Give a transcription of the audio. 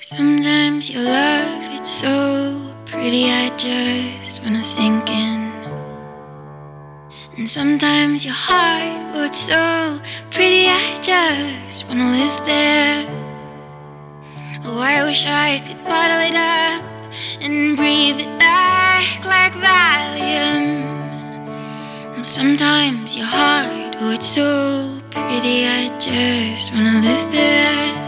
Sometimes your love, it's so pretty, I just wanna sink in. And sometimes your heart, oh, it's so pretty, I just wanna live there. Oh, I wish I could bottle it up and breathe it back like Valium. Oh, sometimes your heart, oh, it's so pretty, I just wanna live there.